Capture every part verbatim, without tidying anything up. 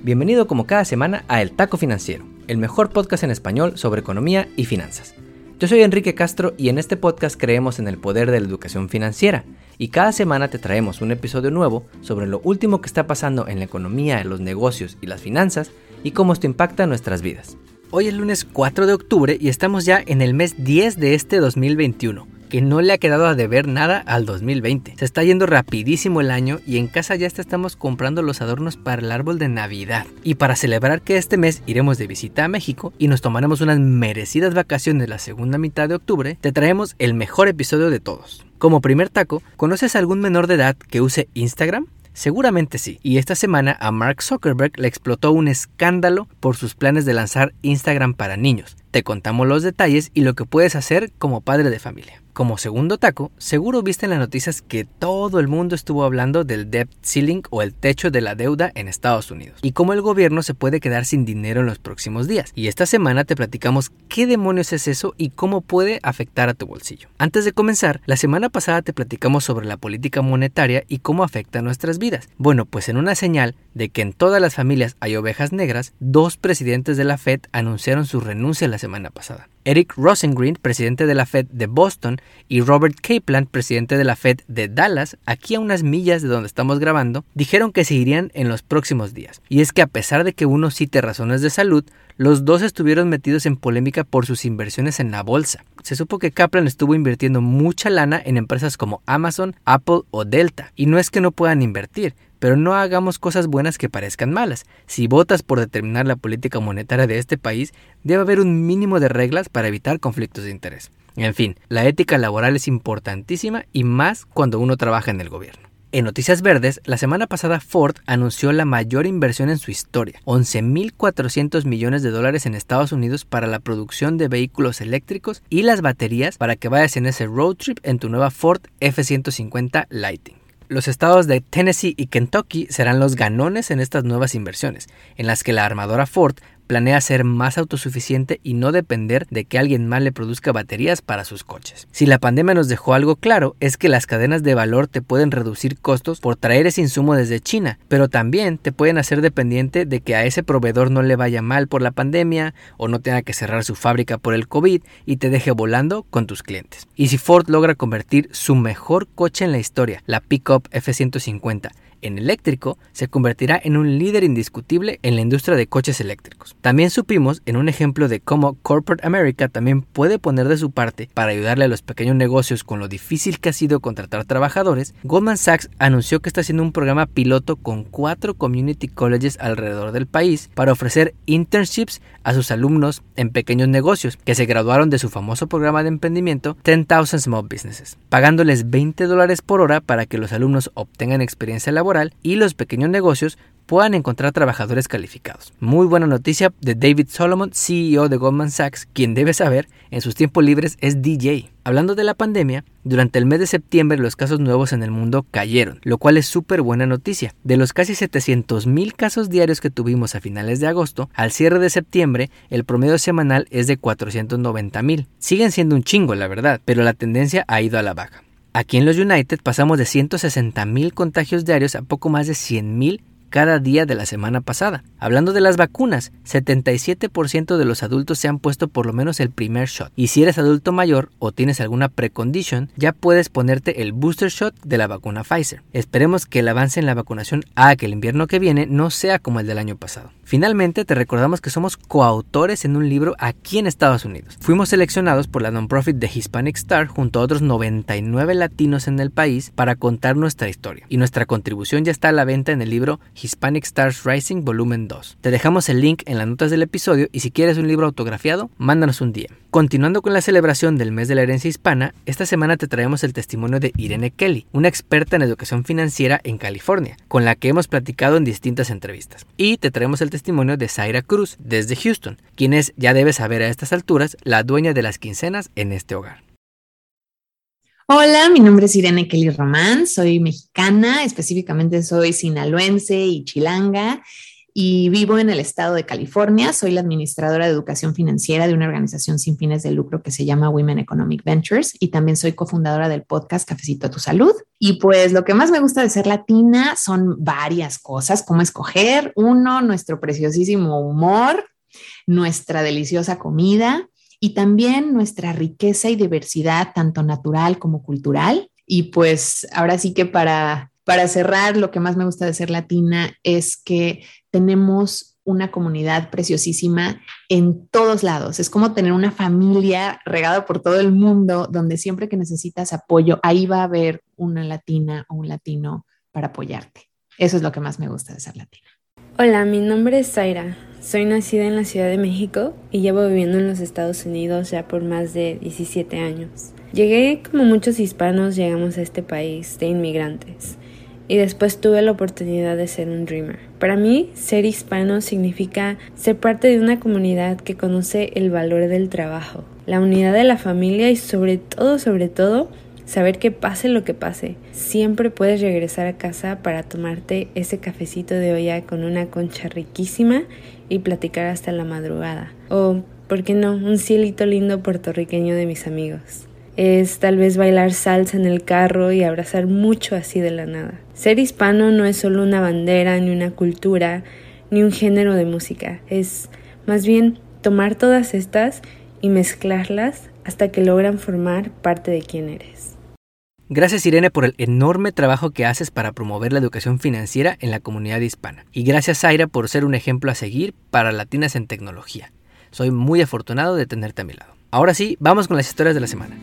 Bienvenido como cada semana a El Taco Financiero, el mejor podcast en español sobre economía y finanzas. Yo soy Enrique Castro y en este podcast creemos en el poder de la educación financiera y cada semana te traemos un episodio nuevo sobre lo último que está pasando en la economía, los negocios y las finanzas y cómo esto impacta nuestras vidas. Hoy es lunes cuatro de octubre y estamos ya en el mes diez de este dos mil veintiuno. Que no le ha quedado a deber nada al dos mil veinte. Se está yendo rapidísimo el año y en casa ya estamos comprando los adornos para el árbol de Navidad. Y para celebrar que este mes iremos de visita a México y nos tomaremos unas merecidas vacaciones la segunda mitad de octubre, te traemos el mejor episodio de todos. Como primer taco, ¿conoces a algún menor de edad que use Instagram? Seguramente sí, y esta semana a Mark Zuckerberg le explotó un escándalo por sus planes de lanzar Instagram para niños. Te contamos los detalles y lo que puedes hacer como padre de familia. Como segundo taco, seguro viste en las noticias que todo el mundo estuvo hablando del debt ceiling o el techo de la deuda en Estados Unidos y cómo el gobierno se puede quedar sin dinero en los próximos días. Y esta semana te platicamos qué demonios es eso y cómo puede afectar a tu bolsillo. Antes de comenzar, la semana pasada te platicamos sobre la política monetaria y cómo afecta a nuestras vidas. Bueno, pues en una señal de que en todas las familias hay ovejas negras, dos presidentes de la Fed anunciaron su renuncia la semana pasada. Eric Rosengren, presidente de la Fed de Boston, y Robert Kaplan, presidente de la Fed de Dallas, aquí a unas millas de donde estamos grabando, dijeron que se irían en los próximos días. Y es que a pesar de que uno cite razones de salud, los dos estuvieron metidos en polémica por sus inversiones en la bolsa. Se supo que Kaplan estuvo invirtiendo mucha lana en empresas como Amazon, Apple o Delta. Y no es que no puedan invertir, pero no hagamos cosas buenas que parezcan malas. Si votas por determinar la política monetaria de este país, debe haber un mínimo de reglas para evitar conflictos de interés. En fin, la ética laboral es importantísima y más cuando uno trabaja en el gobierno. En Noticias Verdes, la semana pasada Ford anunció la mayor inversión en su historia, once mil cuatrocientos millones de dólares en Estados Unidos para la producción de vehículos eléctricos y las baterías para que vayas en ese road trip en tu nueva Ford F ciento cincuenta Lightning. Los estados de Tennessee y Kentucky serán los ganones en estas nuevas inversiones, en las que la armadora Ford planea ser más autosuficiente y no depender de que alguien más le produzca baterías para sus coches. Si la pandemia nos dejó algo claro, es que las cadenas de valor te pueden reducir costos por traer ese insumo desde China, pero también te pueden hacer dependiente de que a ese proveedor no le vaya mal por la pandemia o no tenga que cerrar su fábrica por el COVID y te deje volando con tus clientes. Y si Ford logra convertir su mejor coche en la historia, la Pickup F ciento cincuenta, en eléctrico, se convertirá en un líder indiscutible en la industria de coches eléctricos. También supimos en un ejemplo de cómo Corporate America también puede poner de su parte para ayudarle a los pequeños negocios con lo difícil que ha sido contratar trabajadores. Goldman Sachs anunció que está haciendo un programa piloto con cuatro community colleges alrededor del país para ofrecer internships a sus alumnos en pequeños negocios que se graduaron de su famoso programa de emprendimiento ten thousand Small Businesses, pagándoles veinte dólares por hora para que los alumnos obtengan experiencia laboral y los pequeños negocios puedan encontrar trabajadores calificados. Muy buena noticia de David Solomon, C E O de Goldman Sachs, quien debe saber, en sus tiempos libres es D J. Hablando de la pandemia, durante el mes de septiembre los casos nuevos en el mundo cayeron, lo cual es súper buena noticia. De los casi setecientos mil casos diarios que tuvimos a finales de agosto, al cierre de septiembre, el promedio semanal es de cuatrocientos noventa mil. Siguen siendo un chingo, la verdad, pero la tendencia ha ido a la baja. Aquí en los United pasamos de ciento sesenta mil contagios diarios a poco más de cien mil cada día de la semana pasada. Hablando de las vacunas, setenta y siete por ciento de los adultos se han puesto por lo menos el primer shot. Y si eres adulto mayor o tienes alguna precondition, ya puedes ponerte el booster shot de la vacuna Pfizer. Esperemos que el avance en la vacunación haga que el invierno que viene no sea como el del año pasado. Finalmente, te recordamos que somos coautores en un libro aquí en Estados Unidos. Fuimos seleccionados por la non-profit de Hispanic Star junto a otros noventa y nueve latinos en el país para contar nuestra historia. Y nuestra contribución ya está a la venta en el libro Hispanic Stars Rising Volumen dos. Te dejamos el link en las notas del episodio y si quieres un libro autografiado, mándanos un D M. Continuando con la celebración del mes de la herencia hispana, esta semana te traemos el testimonio de Irene Kelly, una experta en educación financiera en California, con la que hemos platicado en distintas entrevistas. Y te traemos el testimonio de Zaira Cruz, desde Houston, quien es, ya debes saber a estas alturas, la dueña de las quincenas en este hogar. Hola, mi nombre es Irene Kelly Román, soy mexicana, específicamente soy sinaloense y chilanga. y vivo en el estado de California. Soy la administradora de educación financiera de una organización sin fines de lucro que se llama Women Economic Ventures y también soy cofundadora del podcast Cafecito a tu Salud. Y pues lo que más me gusta de ser latina son varias cosas, como escoger. Uno, nuestro preciosísimo humor, nuestra deliciosa comida y también nuestra riqueza y diversidad, tanto natural como cultural. Y pues ahora sí que para, para cerrar, lo que más me gusta de ser latina es que tenemos una comunidad preciosísima en todos lados. Es como tener una familia regada por todo el mundo, donde siempre que necesitas apoyo, ahí va a haber una latina o un latino para apoyarte. Eso es lo que más me gusta de ser latina. Hola, mi nombre es Zaira. Soy nacida en la Ciudad de México y llevo viviendo en los Estados Unidos ya por más de diecisiete años. Llegué, como muchos hispanos, llegamos a este país de inmigrantes y después tuve la oportunidad de ser un dreamer. Para mí, ser hispano significa ser parte de una comunidad que conoce el valor del trabajo, la unidad de la familia y sobre todo, sobre todo, saber que pase lo que pase, siempre puedes regresar a casa para tomarte ese cafecito de olla con una concha riquísima y platicar hasta la madrugada. O, ¿por qué no?, un cielito lindo puertorriqueño de mis amigos. Es tal vez bailar salsa en el carro y abrazar mucho así de la nada. Ser hispano no es solo una bandera, ni una cultura, ni un género de música. Es más bien tomar todas estas y mezclarlas hasta que logran formar parte de quién eres. Gracias, Irene, por el enorme trabajo que haces para promover la educación financiera en la comunidad hispana. Y gracias, Zaira, por ser un ejemplo a seguir para latinas en tecnología. Soy muy afortunado de tenerte a mi lado. Ahora sí, vamos con las historias de la semana.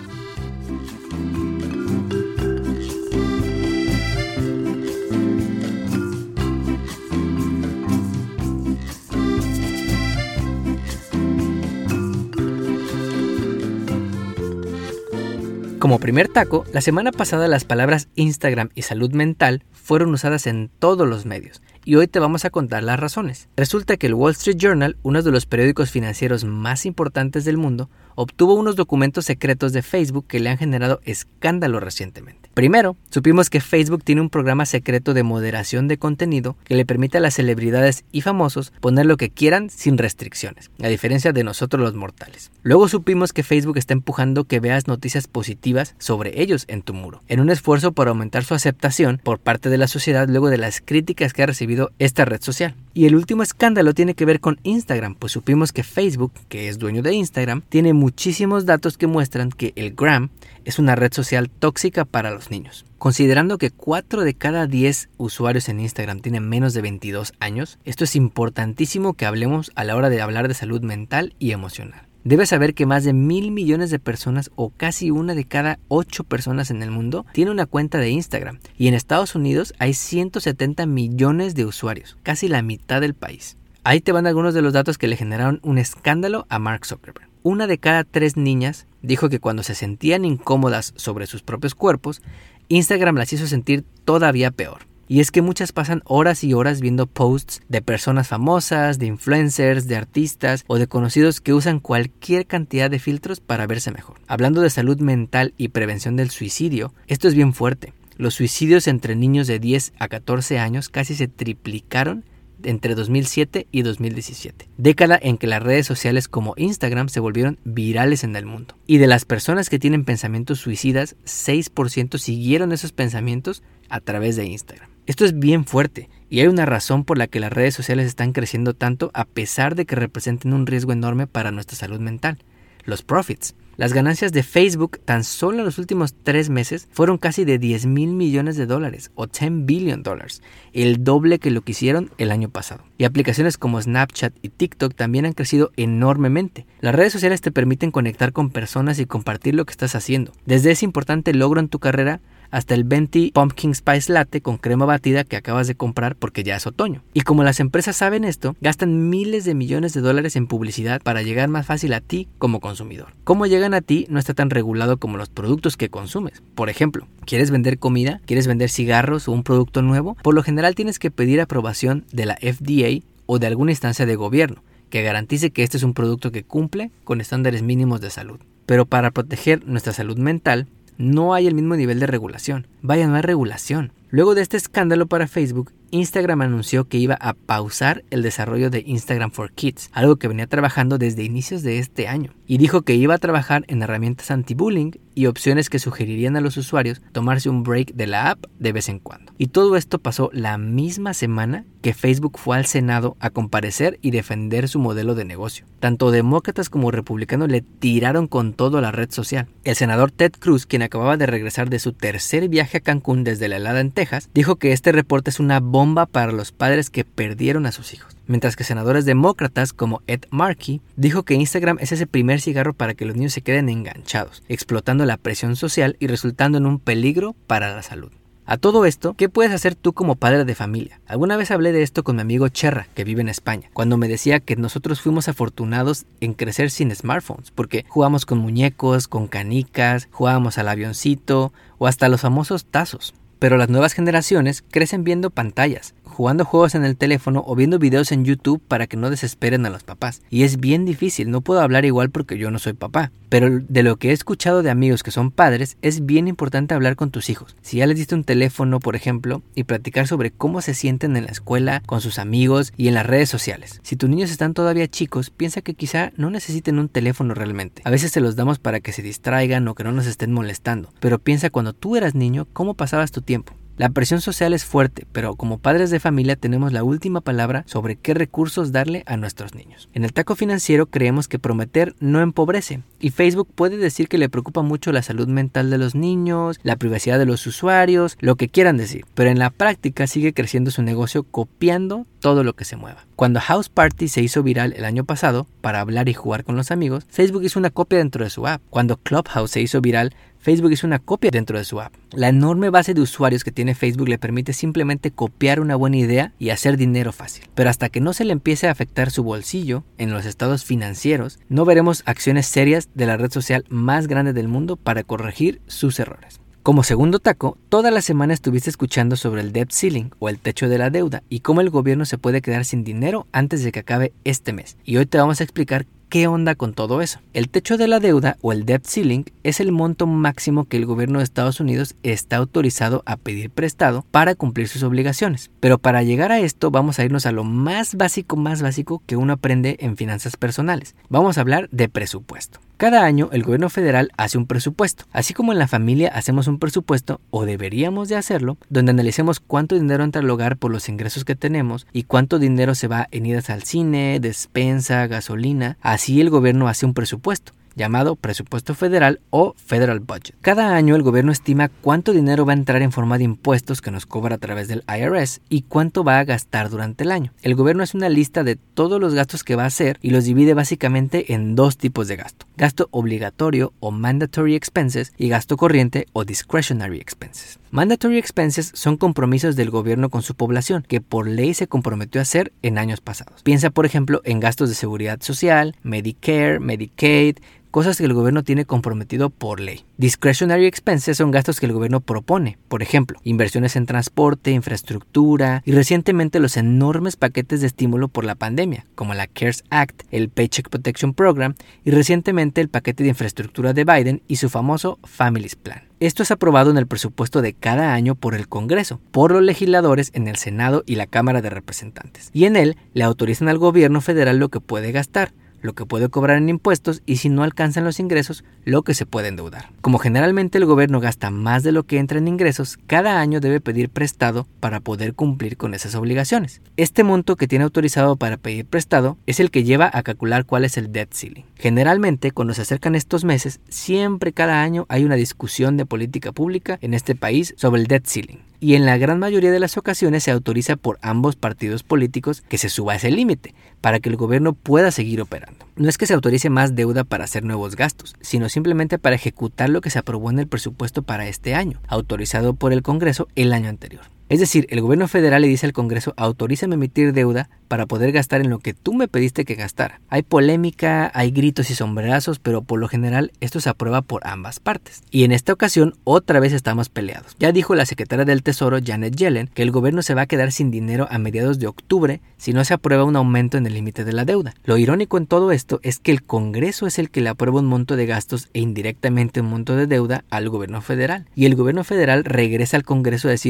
Como primer taco, la semana pasada las palabras Instagram y salud mental fueron usadas en todos los medios y hoy te vamos a contar las razones. Resulta que el Wall Street Journal, uno de los periódicos financieros más importantes del mundo, obtuvo unos documentos secretos de Facebook que le han generado escándalo recientemente. Primero, supimos que Facebook tiene un programa secreto de moderación de contenido que le permite a las celebridades y famosos poner lo que quieran sin restricciones, a diferencia de nosotros los mortales. Luego supimos que Facebook está empujando que veas noticias positivas sobre ellos en tu muro, en un esfuerzo por aumentar su aceptación por parte de la sociedad luego de las críticas que ha recibido esta red social. Y el último escándalo tiene que ver con Instagram, pues supimos que Facebook, que es dueño de Instagram, tiene muchísimos datos que muestran que el Gram es una red social tóxica para los niños. Considerando que cuatro de cada diez usuarios en Instagram tienen menos de veintidós años, esto es importantísimo que hablemos a la hora de hablar de salud mental y emocional. Debes saber que más de mil millones de personas o casi una de cada ocho personas en el mundo tiene una cuenta de Instagram y en Estados Unidos hay ciento setenta millones de usuarios, casi la mitad del país. Ahí te van algunos de los datos que le generaron un escándalo a Mark Zuckerberg. Una de cada tres niñas dijo que cuando se sentían incómodas sobre sus propios cuerpos, Instagram las hizo sentir todavía peor. Y es que muchas pasan horas y horas viendo posts de personas famosas, de influencers, de artistas o de conocidos que usan cualquier cantidad de filtros para verse mejor. Hablando de salud mental y prevención del suicidio, esto es bien fuerte. Los suicidios entre niños de diez a catorce años casi se triplicaron entre dos mil siete y dos mil diecisiete, década en que las redes sociales como Instagram se volvieron virales en el mundo. Y de las personas que tienen pensamientos suicidas, seis por ciento siguieron esos pensamientos a través de Instagram. Esto es bien fuerte y hay una razón por la que las redes sociales están creciendo tanto a pesar de que representen un riesgo enorme para nuestra salud mental. Los profits. Las ganancias de Facebook tan solo en los últimos tres meses fueron casi de diez mil millones de dólares o diez billion dólares, el doble que lo que hicieron el año pasado. Y aplicaciones como Snapchat y TikTok también han crecido enormemente. Las redes sociales te permiten conectar con personas y compartir lo que estás haciendo. Desde ese importante logro en tu carrera hasta el venti Pumpkin Spice Latte con crema batida que acabas de comprar porque ya es otoño. Y como las empresas saben esto, gastan miles de millones de dólares en publicidad para llegar más fácil a ti como consumidor. Cómo llegan a ti no está tan regulado como los productos que consumes. Por ejemplo, ¿quieres vender comida? ¿Quieres vender cigarros o un producto nuevo? Por lo general tienes que pedir aprobación de la F D A o de alguna instancia de gobierno que garantice que este es un producto que cumple con estándares mínimos de salud. Pero para proteger nuestra salud mental, no hay el mismo nivel de regulación. Vaya, no hay regulación. Luego de este escándalo para Facebook, Instagram anunció que iba a pausar el desarrollo de Instagram for Kids, algo que venía trabajando desde inicios de este año, y dijo que iba a trabajar en herramientas anti-bullying y opciones que sugerirían a los usuarios tomarse un break de la app de vez en cuando. Y todo esto pasó la misma semana que Facebook fue al Senado a comparecer y defender su modelo de negocio. Tanto demócratas como republicanos le tiraron con todo a la red social. El senador Ted Cruz, quien acababa de regresar de su tercer viaje a Cancún desde la helada en Texas, dijo que este reporte es una bomba para los padres que perdieron a sus hijos. Mientras que senadores demócratas como Ed Markey dijo que Instagram es ese primer cigarro para que los niños se queden enganchados, explotando la presión social y resultando en un peligro para la salud. A todo esto, ¿qué puedes hacer tú como padre de familia? Alguna vez hablé de esto con mi amigo Cherra, que vive en España, cuando me decía que nosotros fuimos afortunados en crecer sin smartphones, porque jugamos con muñecos, con canicas, jugábamos al avioncito o hasta los famosos tazos. Pero las nuevas generaciones crecen viendo pantallas, jugando juegos en el teléfono o viendo videos en YouTube para que no desesperen a los papás. Y es bien difícil, no puedo hablar igual porque yo no soy papá. Pero de lo que he escuchado de amigos que son padres, es bien importante hablar con tus hijos. Si ya les diste un teléfono, por ejemplo, y platicar sobre cómo se sienten en la escuela, con sus amigos y en las redes sociales. Si tus niños están todavía chicos, piensa que quizá no necesiten un teléfono realmente. A veces se los damos para que se distraigan o que no nos estén molestando. Pero piensa cuando tú eras niño, ¿cómo pasabas tu tiempo? La presión social es fuerte, pero como padres de familia tenemos la última palabra sobre qué recursos darle a nuestros niños. En el Taco Financiero creemos que prometer no empobrece, y Facebook puede decir que le preocupa mucho la salud mental de los niños, la privacidad de los usuarios, lo que quieran decir, pero en la práctica sigue creciendo su negocio copiando todo lo que se mueva. Cuando House Party se hizo viral el año pasado para hablar y jugar con los amigos, Facebook hizo una copia dentro de su app. Cuando Clubhouse se hizo viral, Facebook hizo una copia dentro de su app. La enorme base de usuarios que tiene Facebook le permite simplemente copiar una buena idea y hacer dinero fácil. Pero hasta que no se le empiece a afectar su bolsillo en los estados financieros, no veremos acciones serias de la red social más grande del mundo para corregir sus errores. Como segundo taco, toda la semana estuviste escuchando sobre el debt ceiling o el techo de la deuda y cómo el gobierno se puede quedar sin dinero antes de que acabe este mes. Y hoy te vamos a explicar ¿qué onda con todo eso? El techo de la deuda o el debt ceiling es el monto máximo que el gobierno de Estados Unidos está autorizado a pedir prestado para cumplir sus obligaciones. Pero para llegar a esto vamos a irnos a lo más básico, más básico que uno aprende en finanzas personales. Vamos a hablar de presupuesto. Cada año el gobierno federal hace un presupuesto, así como en la familia hacemos un presupuesto, o deberíamos de hacerlo, donde analicemos cuánto dinero entra al hogar por los ingresos que tenemos y cuánto dinero se va en idas al cine, despensa, gasolina. Así el gobierno hace un presupuesto, llamado presupuesto federal o federal budget. Cada año el gobierno estima cuánto dinero va a entrar en forma de impuestos que nos cobra a través del I R S y cuánto va a gastar durante el año. El gobierno hace una lista de todos los gastos que va a hacer y los divide básicamente en dos tipos de gasto: gasto obligatorio o mandatory expenses y gasto corriente o discretionary expenses. Mandatory expenses son compromisos del gobierno con su población que por ley se comprometió a hacer en años pasados. Piensa por ejemplo en gastos de seguridad social, Medicare, Medicaid, cosas que el gobierno tiene comprometido por ley. Discretionary expenses son gastos que el gobierno propone, por ejemplo, inversiones en transporte, infraestructura y recientemente los enormes paquetes de estímulo por la pandemia, como la CARES Act, el Paycheck Protection Program y recientemente el paquete de infraestructura de Biden y su famoso Families Plan. Esto es aprobado en el presupuesto de cada año por el Congreso, por los legisladores en el Senado y la Cámara de Representantes, y en él le autorizan al gobierno federal lo que puede gastar, lo que puede cobrar en impuestos y si no alcanzan los ingresos, lo que se puede endeudar. Como generalmente el gobierno gasta más de lo que entra en ingresos, cada año debe pedir prestado para poder cumplir con esas obligaciones. Este monto que tiene autorizado para pedir prestado es el que lleva a calcular cuál es el debt ceiling. Generalmente, cuando se acercan estos meses, siempre cada año hay una discusión de política pública en este país sobre el debt ceiling. Y en la gran mayoría de las ocasiones se autoriza por ambos partidos políticos que se suba ese límite para que el gobierno pueda seguir operando. No es que se autorice más deuda para hacer nuevos gastos, sino simplemente para ejecutar lo que se aprobó en el presupuesto para este año, autorizado por el Congreso el año anterior. Es decir, el gobierno federal le dice al Congreso: autorízame a emitir deuda para poder gastar en lo que tú me pediste que gastara. Hay polémica, hay gritos y sombrerazos, pero por lo general esto se aprueba por ambas partes. Y en esta ocasión otra vez estamos peleados. Ya dijo la secretaria del Tesoro, Janet Yellen, que el gobierno se va a quedar sin dinero a mediados de octubre si no se aprueba un aumento en el límite de la deuda. Lo irónico en todo esto es que el Congreso es el que le aprueba un monto de gastos e indirectamente un monto de deuda al gobierno federal. Y el gobierno federal regresa al Congreso a decir: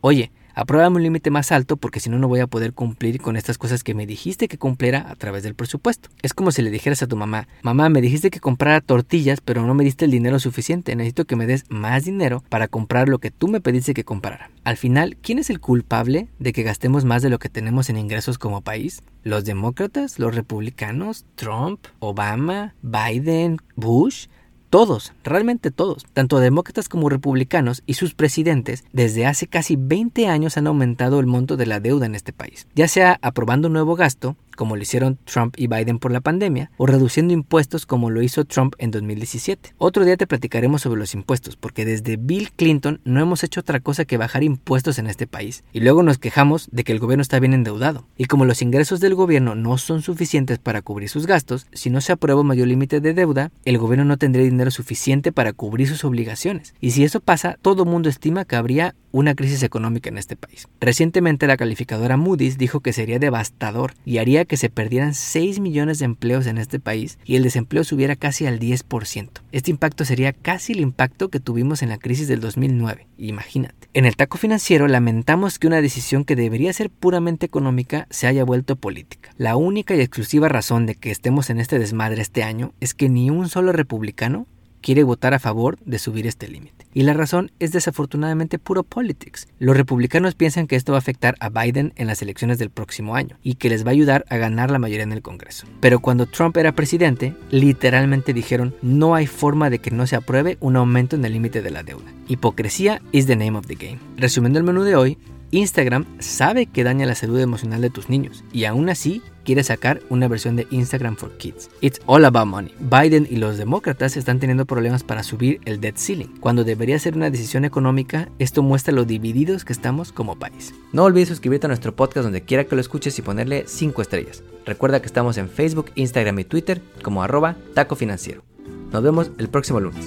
oye, apruébame un límite más alto porque si no, no voy a poder cumplir con estas cosas que me dijiste que cumpliera a través del presupuesto. Es como si le dijeras a tu mamá, mamá, me dijiste que comprara tortillas, pero no me diste el dinero suficiente. Necesito que me des más dinero para comprar lo que tú me pediste que comprara. Al final, ¿quién es el culpable de que gastemos más de lo que tenemos en ingresos como país? ¿Los demócratas? ¿Los republicanos? ¿Trump? ¿Obama? ¿Biden? ¿Bush? Todos, realmente todos, tanto demócratas como republicanos y sus presidentes, desde hace casi veinte años han aumentado el monto de la deuda en este país, ya sea aprobando un nuevo gasto, como lo hicieron Trump y Biden por la pandemia, o reduciendo impuestos como lo hizo Trump en dos mil diecisiete. Otro día te platicaremos sobre los impuestos, porque desde Bill Clinton no hemos hecho otra cosa que bajar impuestos en este país, y luego nos quejamos de que el gobierno está bien endeudado. Y como los ingresos del gobierno no son suficientes para cubrir sus gastos, si no se aprueba un mayor límite de deuda, el gobierno no tendría dinero suficiente para cubrir sus obligaciones. Y si eso pasa, todo mundo estima que habría una crisis económica en este país. Recientemente la calificadora Moody's dijo que sería devastador y haría que se perdieran seis millones de empleos en este país y el desempleo subiera casi al diez por ciento. Este impacto sería casi el impacto que tuvimos en la crisis del dos mil nueve. Imagínate. En el Taco Financiero lamentamos que una decisión que debería ser puramente económica se haya vuelto política. La única y exclusiva razón de que estemos en este desmadre este año es que ni un solo republicano quiere votar a favor de subir este límite. Y la razón es desafortunadamente puro politics. Los republicanos piensan que esto va a afectar a Biden en las elecciones del próximo año y que les va a ayudar a ganar la mayoría en el Congreso. Pero cuando Trump era presidente, literalmente dijeron no hay forma de que no se apruebe un aumento en el límite de la deuda. Hipocresía is the name of the game. Resumiendo el menú de hoy, Instagram sabe que daña la salud emocional de tus niños y aún así quiere sacar una versión de Instagram for Kids. It's all about money. Biden y los demócratas están teniendo problemas para subir el debt ceiling. Cuando debería ser una decisión económica, esto muestra lo divididos que estamos como país. No olvides suscribirte a nuestro podcast donde quiera que lo escuches y ponerle cinco estrellas. Recuerda que estamos en Facebook, Instagram y Twitter como arroba Taco Financiero. Nos vemos el próximo lunes.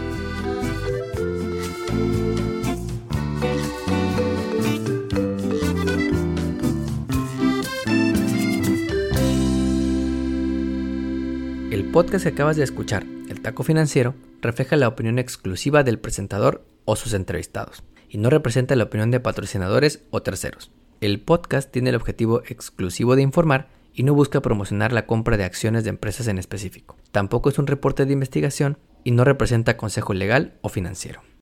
El podcast que acabas de escuchar, El Taco Financiero, refleja la opinión exclusiva del presentador o sus entrevistados y no representa la opinión de patrocinadores o terceros. El podcast tiene el objetivo exclusivo de informar y no busca promocionar la compra de acciones de empresas en específico. Tampoco es un reporte de investigación y no representa consejo legal o financiero.